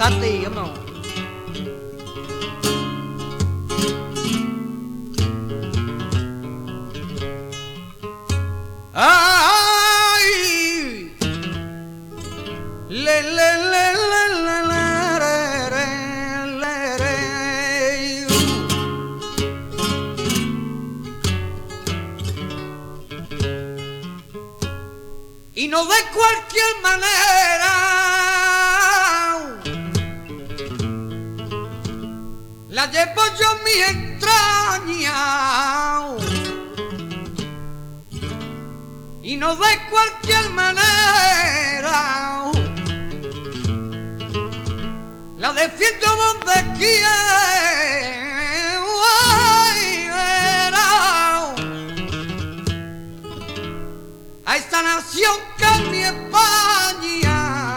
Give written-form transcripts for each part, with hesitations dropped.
xa tiền mà. Ay, le le le le le le re le re. Y no de cualquier manera la llevo yo en mi entraña. Y no de cualquier manera la defiendo donde quiera. A esta nación que es mi España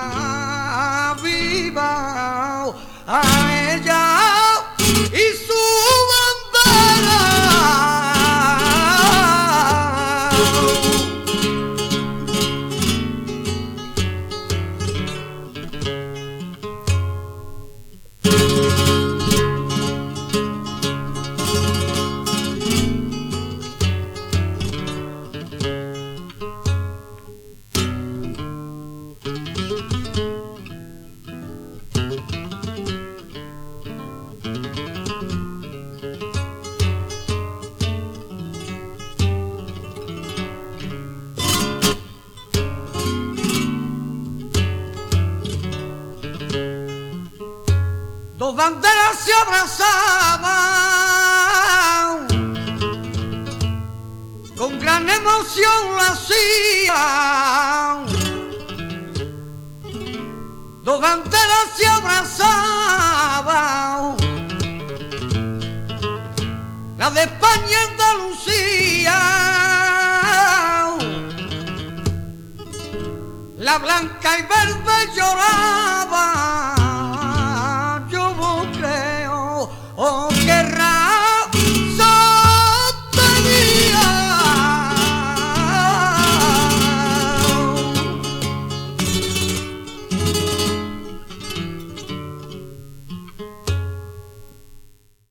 viva, a ella y su bandera. Dos banderas se abrazaban, con gran emoción lo hacían. Dos banderas se abrazaban, la de España y Andalucía, la blanca y verde lloraban.